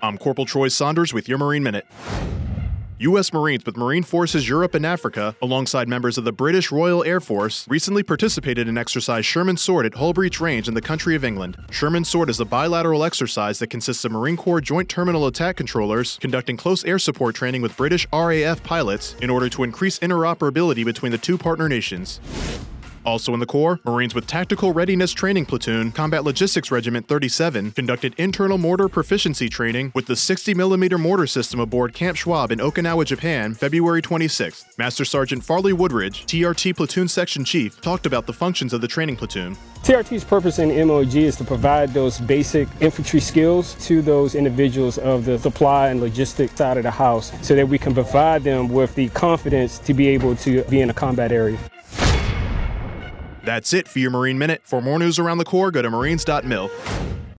I'm Corporal Troy Saunders with your Marine Minute. U.S. Marines with Marine Forces Europe and Africa, alongside members of the British Royal Air Force, recently participated in Exercise Sherman Sword at Hullbreach Range in the country of England. Sherman Sword is a bilateral exercise that consists of Marine Corps Joint Terminal Attack Controllers conducting close air support training with British RAF pilots in order to increase interoperability between the two partner nations. Also in the Corps, Marines with Tactical Readiness Training Platoon, Combat Logistics Regiment 37, conducted internal mortar proficiency training with the 60mm mortar system aboard Camp Schwab in Okinawa, Japan, February 26th. Master Sergeant Farley Woodridge, TRT Platoon Section Chief, talked about the functions of the training platoon. TRT's purpose in MOG is to provide those basic infantry skills to those individuals of the supply and logistics side of the house so that we can provide them with the confidence to be able to be in a combat area. That's it for your Marine Minute. For more news around the Corps, go to marines.mil.